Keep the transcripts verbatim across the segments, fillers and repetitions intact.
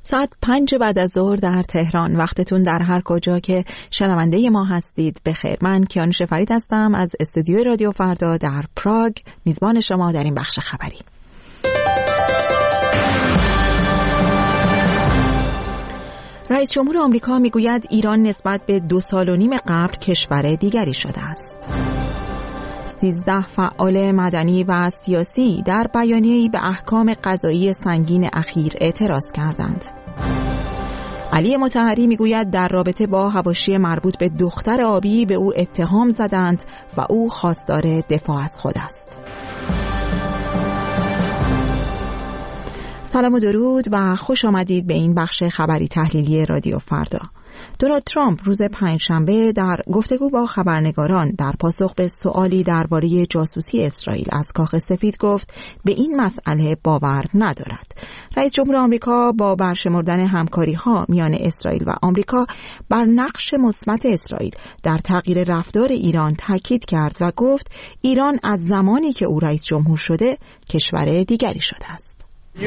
ساعت پنج بعد از ظهر در تهران. وقتتون در هر کجا که شنونده ما هستید بخیر. من کیانوش فرید هستم از استودیوی رادیو فردا در پراگ، میزبان شما در این بخش خبری. رئیس جمهور آمریکا میگوید ایران نسبت به دو سال و نیم قبل کشور دیگری شده است. سیزده فعال مدنی و سیاسی در بیانیه‌ای به احکام قضایی سنگین اخیر اعتراض کردند. علی مطهری میگوید در رابطه با حواشی مربوط به دختر آبی به او اتهام زدند و او خواستار دفاع از خود است. سلام و درود و خوش آمدید به این بخش خبری تحلیلی رادیو فردا. دونالد ترامپ روز پنجشنبه در گفتگو با خبرنگاران در پاسخ به سوالی درباره جاسوسی اسرائیل از کاخ سفید گفت به این مسئله باور ندارد. رئیس جمهور آمریکا با برشمردن همکاری‌ها میان اسرائیل و آمریکا بر نقش مثبت اسرائیل در تغییر رفتار ایران تاکید کرد و گفت ایران از زمانی که او رئیس جمهور شده کشور دیگری شده است.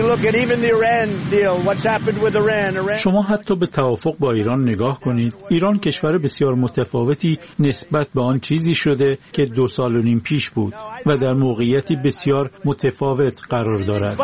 شما حتی به توافق با ایران نگاه کنید. ایران کشور بسیار متفاوتی نسبت به آن چیزی شده که دو سال و نیم پیش بود و در موقعیتی بسیار متفاوت قرار دارد.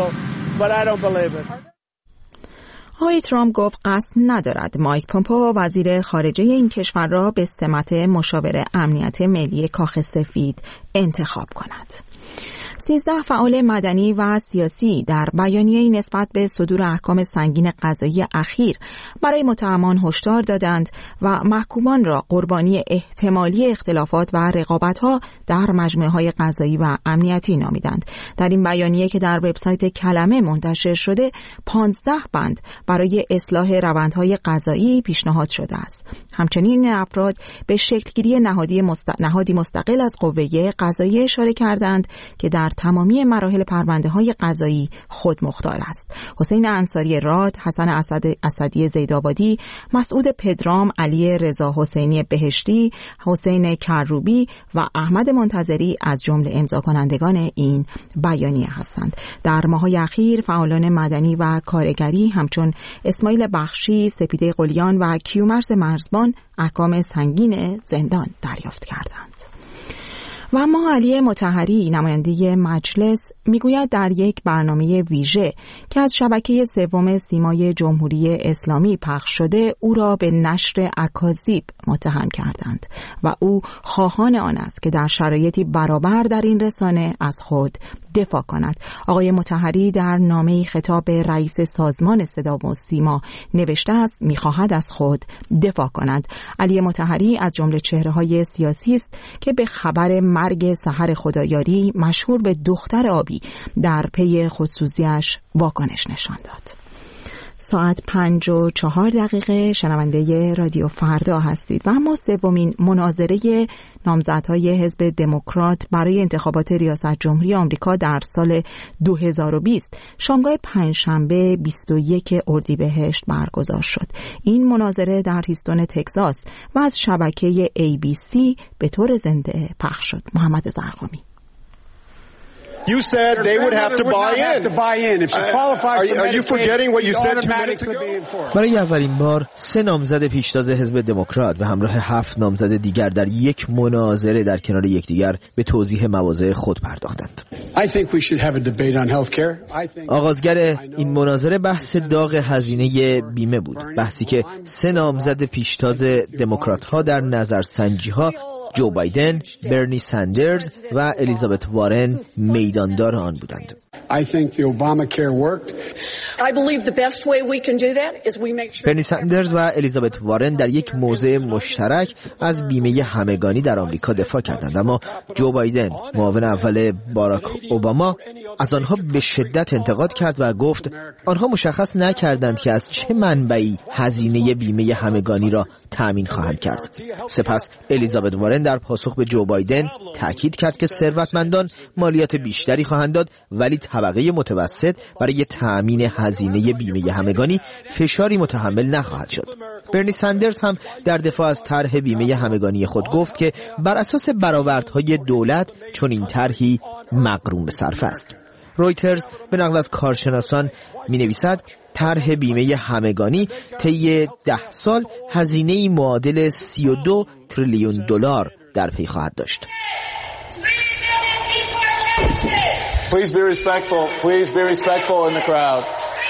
آقای ترامپ گفت قصد ندارد مایک پومپئو وزیر خارجه این کشور را به سمت مشاور امنیت ملی کاخ سفید انتخاب کند. سیزده فعال مدنی و سیاسی در بیانیه‌ای نسبت به صدور احکام سنگین قضایی اخیر برای متهمان هشدار دادند و محکومان را قربانی احتمالی اختلافات و رقابت‌ها در مجموعه‌های قضایی و امنیتی نامیدند. در این بیانیه که در وبسایت کلمه منتشر شده، پانزده بند برای اصلاح روندهای قضایی پیشنهاد شده است. همچنین این افراد به شکلگیری نهادی مست... نهادی مستقل از قوه قضاییه اشاره کردند که در تمامی مراحل پرونده‌های قضایی خود مختار است. حسین انصاری راد، حسن اسد اسدی زیدآبادی، مسعود پدرام، علی رضا حسینی بهشتی، حسین کروبی و احمد منتظری از جمله امضا کنندگان این بیانیه هستند. در ماه‌های اخیر فعالان مدنی و کارگری همچون اسماعیل بخشی، سپیده قلیان و کیومرث مرزبان احکام سنگین زندان دریافت کردند. و اما علی مطهری نماینده مجلس میگوید در یک برنامه ویژه که از شبکه سوم سیمای جمهوری اسلامی پخش شده او را به نشر اکاذیب متهم کردند و او خواهان آن است که در شرایطی برابر در این رسانه از خود دفاع کند. آقای مطهری در نامه‌ای خطاب به رئیس سازمان صدا و سیما نوشته است می‌خواهد از خود دفاع کند. علی مطهری از جمله چهره‌های سیاسی است که به خبر مرگ سحر خدایاری مشهور به دختر آبی در پی خودسوزی‌اش واکنش نشان داد. ساعت پنج و چهار دقیقه شنونده رادیو فردا هستید و اما سومین مناظره نامزدهای حزب دموکرات برای انتخابات ریاست جمهوری آمریکا در سال دو هزار و بیست شامگاه پنجشنبه بیست و یک اردیبهشت برگزار شد. این مناظره در هیستون تگزاس و از شبکه ای بی سی به طور زنده پخش شد. محمد زرقامی. You said they would have to buy in. If she qualifies for Medicaid, are you forgetting what you said two minutes ago? برای اولین بار سه نامزد پیشتاز حزب دموکرات و همراه هفت نامزد دیگر در یک مناظره در کنار یکدیگر به توضیح مواضع خود پرداختند. I think we should have a debate on healthcare. آغازگر این مناظره بحث داغ هزینه بیمه بود. بحثی که سه نامزد پیشتاز دموکرات‌ها در نظرسنجی‌ها جو بایدن، برنی ساندرز و الیزابت وارن میداندار آن بودند. I think the Obamacare worked. I believe the best way we can do that is we make sure. برنی ساندرز و الیزابت وارن در یک موضع مشترک از بیمه همگانی در آمریکا دفاع کردند، اما جو بایدن، معاون اول باراک اوباما، از آنها به شدت انتقاد کرد و گفت آنها مشخص نکردند که از چه منبعی هزینه بیمه همگانی را تأمین خواهند کرد. سپس الیزابت وارن در پاسخ به جو بایدن تاکید کرد که ثروتمندان مالیات بیشتری خواهند داد ولی طبقه متوسط برای تأمین هزینه بیمه همگانی فشاری متحمل نخواهد شد. برنی ساندرز هم در دفاع از طرح بیمه همگانی خود گفت که بر اساس برآوردهای دولت چون این طرحی مقرون به صرفه است. رویترز به نقل از کارشناسان می نویسد طرح بیمه همگانی طی ده سال هزینه‌ای معادل سی و دو تریلیون دلار در پی خواهد داشت. Please be respectful. Please be respectful in the crowd.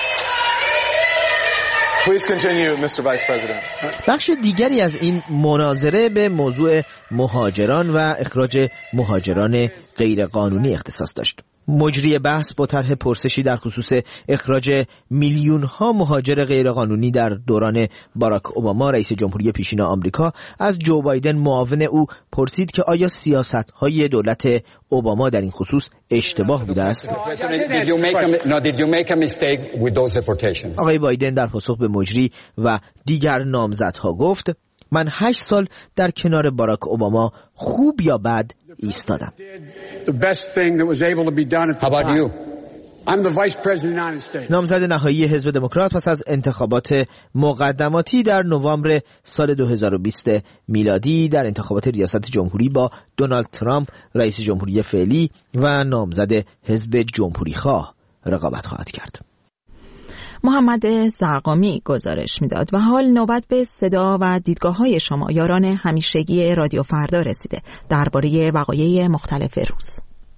Please continue, Mister Vice President. بخش دیگری از این مناظره به موضوع مهاجران و اخراج مهاجران غیرقانونی اختصاص داشت. مجری بحث با طرح پرسشی در خصوص اخراج میلیون ها مهاجر غیرقانونی در دوران باراک اوباما رئیس جمهوری پیشین آمریکا از جو بایدن معاون او پرسید که آیا سیاست های دولت اوباما در این خصوص اشتباه بوده است؟ آقای بایدن در پاسخ به مجری و دیگر نامزدها گفت من هشت سال در کنار باراک اوباما خوب یا بد ایستادم. نامزد نهایی حزب دموکرات پس از انتخابات مقدماتی در نوامبر سال دو هزار و بیست میلادی در انتخابات ریاست جمهوری با دونالد ترامپ رئیس جمهوری فعلی و نامزد حزب جمهوری خواه رقابت خواهد کرد. محمد زرقامی گزارش میداد. و حال نوبت به صدا و دیدگاه‌های شما یاران همیشگی رادیو فردا رسیده درباره وقایع مختلف روز.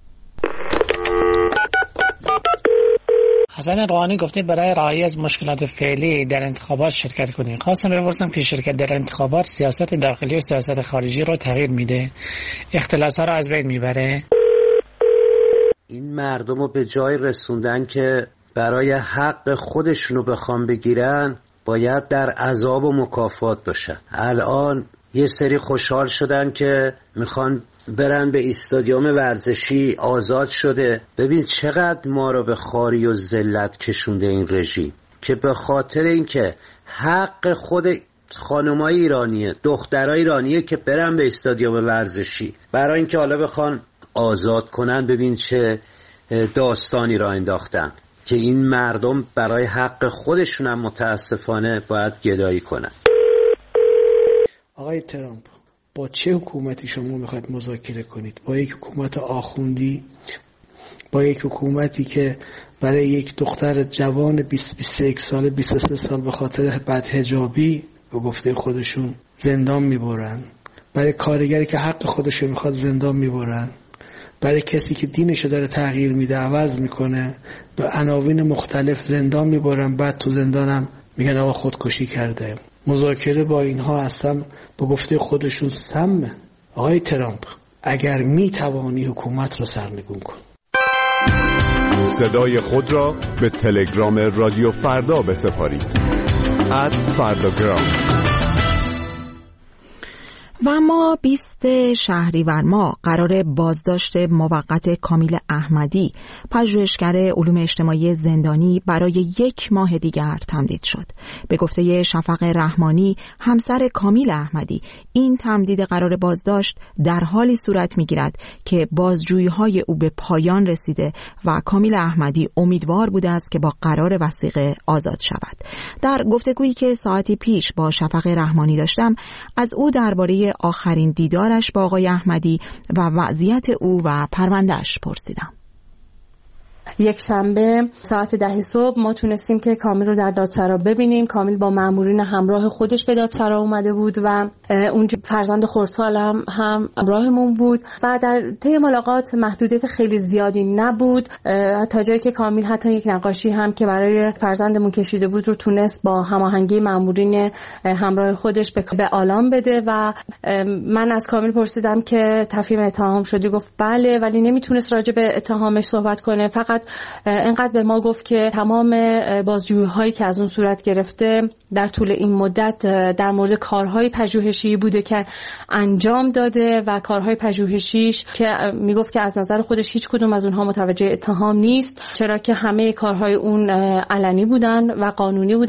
حسن روحانی گفته برای رهایی از مشکلات فعلی در انتخابات شرکت کنید. خواستم بپرسم که شرکت در انتخابات سیاست داخلی و سیاست خارجی رو تغییر میده؟ اختلاس‌ها رو از بین میبره؟ این مردم رو به جای رسوندن که برای حق خودشونو بخوام بگیرن باید در عذاب و مکافات باشن. الان یه سری خوشحال شدن که میخوان برن به استادیوم ورزشی، آزاد شده. ببین چقدر ما رو به خواری و ذلت کشونده این رژیم که به خاطر اینکه حق خود خانمای ایرانیه، دخترای ایرانیه که برن به استادیوم ورزشی برای اینکه حالا بخوان آزاد کنن. ببین چه داستانی را انداختن که این مردم برای حق خودشون هم متاسفانه باید گدایی کنن. آقای ترامپ، با چه حکومتی شما میخواید مذاکره کنید؟ با یک حکومت آخوندی، با یک حکومتی که برای یک دختر جوان بیست بیست و یک ساله، بیست و سه سال به خاطر بدحجابی به گفته خودشون زندان میبرن، برای کارگری که حق خودشو میخواد زندان میبرن، برای کسی که دینشو داره تغییر میده، عوض میکنه، به عناوین مختلف زندان میبرن، بعد تو زندانم میگن آقا خودکشی کرده. مذاکره با اینها اصلا به گفته خودشون سمه. آقای ترامپ، اگر میتوانی حکومت رو سرنگون کن. صدای خود را به تلگرام رادیو فردا بسپارید. ات فرداگرام. و اما بیست شهریور ماه قرار بازداشت موقت کامیل احمدی، پژوهشگر علوم اجتماعی زندانی، برای یک ماه دیگر تمدید شد. به گفته شفق رحمانی، همسر کامیل احمدی، این تمدید قرار بازداشت در حالی صورت می‌گیرد که بازجویی‌های او به پایان رسیده و کامیل احمدی امیدوار بوده است که با قرار وثیقه آزاد شود. در گفتگویی که ساعتی پیش با شفق رحمانی داشتم، از او درباره آخرین دیدارش با آقای احمدی و وضعیت او و پروندهش پرسیدم. یک شنبه ساعت ده صبح ما تونستیم که کامیل رو در دادسرا ببینیم. کامیل با مامورین همراه خودش به دادسرا اومده بود و اونجا فرزند خردسال هم هم همراهمون بود و در طی ملاقات محدودیت خیلی زیادی نبود، تا جایی که کامیل حتی یک نقاشی هم که برای فرزندمون کشیده بود رو تونست با هماهنگی مامورین همراه خودش به آلام بده و من از کامیل پرسیدم که تفهیم اتهام شدی؟ گفت بله، ولی نمیتونست راجع به اتهامش صحبت کنه. فقط اینقدر به ما گفت که تمام بازجویی‌هایی که از اون صورت گرفته در طول این مدت در مورد کارهای پژوهشی بوده که انجام داده و کارهای پژوهشیش که میگفت که از نظر خودش هیچ کدوم از اونها متوجه اتهام نیست، چرا که همه کارهای اون علنی بودن و قانونی بودن.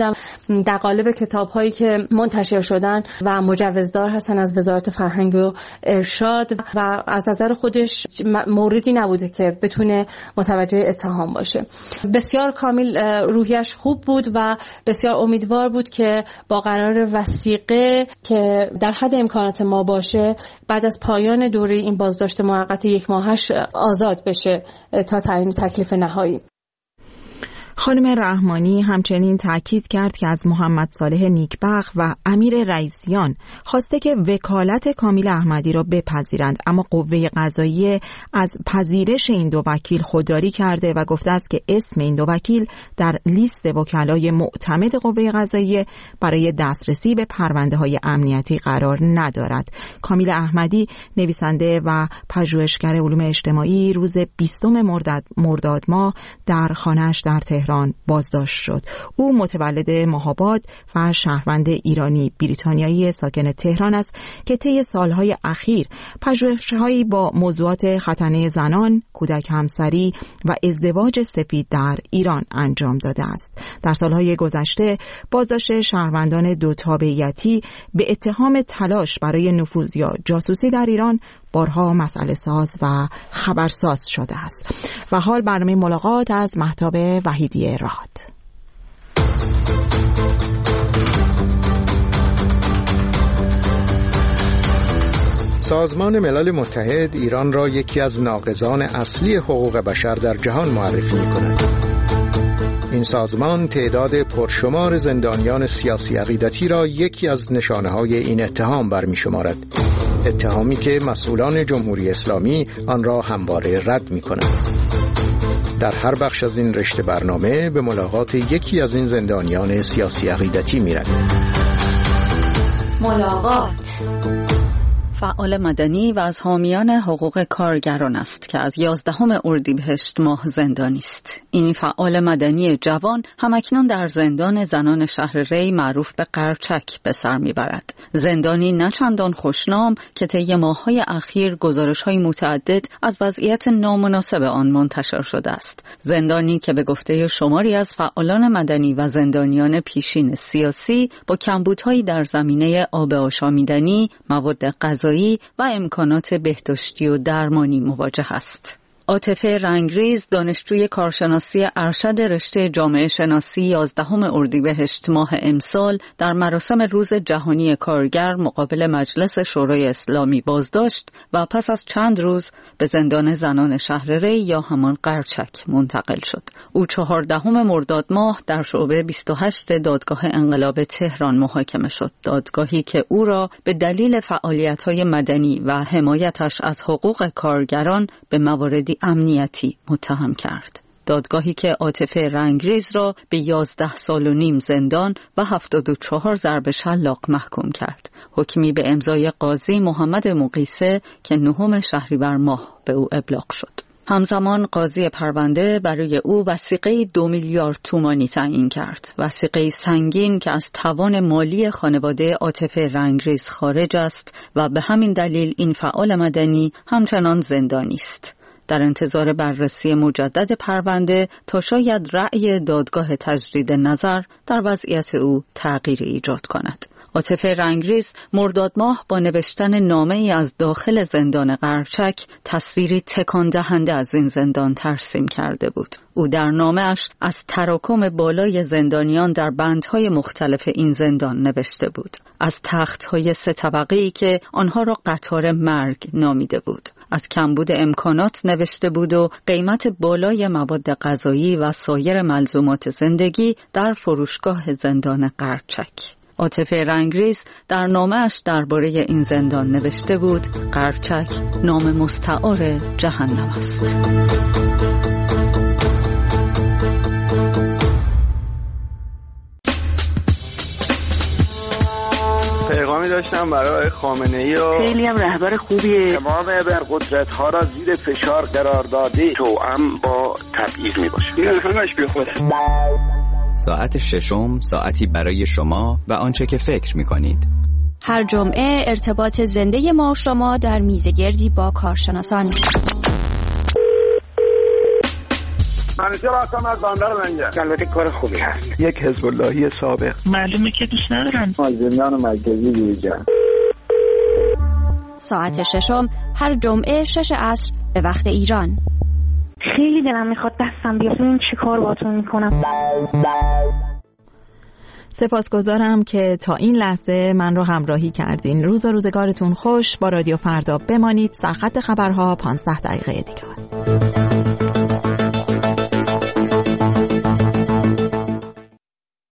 در قالب کتاب‌هایی که منتشر شدن و مجوزدار هستن از وزارت فرهنگ و ارشاد و از نظر خودش موردی نبوده که بتونه متوجه اتهام باشه. بسیار کامل روحیش خوب بود و بسیار امیدوار بود که با قرار وثیقه که در حد امکانات ما باشه بعد از پایان دوره این بازداشت موقت یک ماهش آزاد بشه تا تعیین تکلیف نهایی. خانم رحمانی همچنین تاکید کرد که از محمد صالح نیکبخت و امیر رئیسیان خواسته که وکالت کامیل احمدی را بپذیرند، اما قوه قضاییه از پذیرش این دو وکیل خودداری کرده و گفته است که اسم این دو وکیل در لیست وکلای معتمد قوه قضاییه برای دسترسی به پرونده‌های امنیتی قرار ندارد. کامیل احمدی نویسنده و پژوهشگر علوم اجتماعی روز بیستم مرداد مرداد ماه در خانه‌اش در تهران بازداشت شد. او متولد ماهاباد و شهروند ایرانی بریتانیایی ساکن تهران است که طی سالهای اخیر پژوهش‌هایی با موضوعات ختنه زنان، کودک همسری و ازدواج سفید در ایران انجام داده است. در سالهای گذشته بازداشت شهروندان دو تابعیتی به اتهام تلاش برای نفوذ یا جاسوسی در ایران بارها مسئله ساز و خبرساز شده است. و حال برنامه ملاقات از مهتاب وحیدی راد. سازمان ملل متحد ایران را یکی از ناقضان اصلی حقوق بشر در جهان معرفی می‌کند. این سازمان تعداد پرشمار زندانیان سیاسی عقیدتی را یکی از نشانه‌های این اتهام برمی‌شمارد. اتهامی که مسئولان جمهوری اسلامی آن را همواره رد می‌کنند. در هر بخش از این رشته برنامه به ملاقات یکی از این زندانیان سیاسی عقیدتی می‌رویم. ملاقات فعال مدنی و از حامیان حقوق کارگران است که از یازدهم اردیبهشت ماه زندانی است. این فعال مدنی جوان همکنون در زندان زنان شهر ری معروف به قرچک به سر میبرد. زندانی نه چندان خوشنام که طی ماه‌های اخیر گزارش‌های متعدد از وضعیت نامناسب آن منتشر شده است. زندانی که به گفته شماری از فعالان مدنی و زندانیان پیشین سیاسی با کمبودهایی در زمینه آب آشامیدنی، مواد غذایی و امکانات بهداشتی و درمانی مواجه است. عاطفه رنگریز، دانشجوی کارشناسی ارشد رشته جامعه شناسی یازدهم اردیبهشت ماه امسال در مراسم روز جهانی کارگر مقابل مجلس شورای اسلامی بازداشت و پس از چند روز به زندان زنان شهر ری یا همان قرچک منتقل شد. او چهاردهم مرداد ماه در شعبه بیست و هشت دادگاه انقلاب تهران محاکمه شد. دادگاهی که او را به دلیل فعالیت‌های مدنی و حمایتش از حقوق کارگران به مواردی امنیتی متهم کرد. دادگاهی که عاطفه رنگریز را به یازده سال و نیم زندان و هفتاد و چهار ضرب شلاق محکوم کرد. حکمی به امضای قاضی محمد مقیسه که نهم شهریور ماه به او ابلاغ شد. همزمان قاضی پرونده برای او وثیقه دو میلیارد تومانی تعیین کرد. وثیقه سنگین که از توان مالی خانواده عاطفه رنگریز خارج است و به همین دلیل این فعال مدنی همچنان زندانی است. در انتظار بررسی مجدد پرونده تا شاید رأی دادگاه تجدید نظر در وضعیت او تغییری ایجاد کند. عاطفه رنگریز مرداد ماه با نوشتن نامه‌ای از داخل زندان قرچک تصویری تکان دهنده از این زندان ترسیم کرده بود. او در نامه‌اش از تراکم بالای زندانیان در بندهای مختلف این زندان نوشته بود. از تخت‌های سه طبقه‌ای که آنها را قطار مرگ نامیده بود. از کمبود امکانات نوشته بود و قیمت بالای مواد غذایی و سایر ملزومات زندگی در فروشگاه زندان قرچک. عاطفه رنگریز در نامه‌اش درباره این زندان نوشته بود: قرچک نام مستعار جهنم است. پیغامی داشتم برای خامنه‌ای و خیلی هم رهبر خوبیه. تمام ابرقدرت‌ها را زیر فشار قرار داده توأم با تبعیض میباشه. این همش بی خوده. ساعت ششم، ساعتی برای شما و آنچه که فکر می‌کنید. هر جمعه ارتباط زنده ما و شما در میزگردی با کارشناسان. من چرا اصلا از بندر منگه البته کار خوبی هست. یک حزب اللهی سابق. معلومه که دوست ندارن مازندران مرکزی بیرجان. ساعت ششم هر جمعه شش عصر به وقت ایران. خیلی دلم میخواد دستم بیاد ببینم چی کار باهاتون میکنم. سپاسگزارم که تا این لحظه من رو همراهی کردین. روز و روزگارتون خوش. با رادیو فردا بمانید. سرخط خبرها پانزده دقیقه دیگه.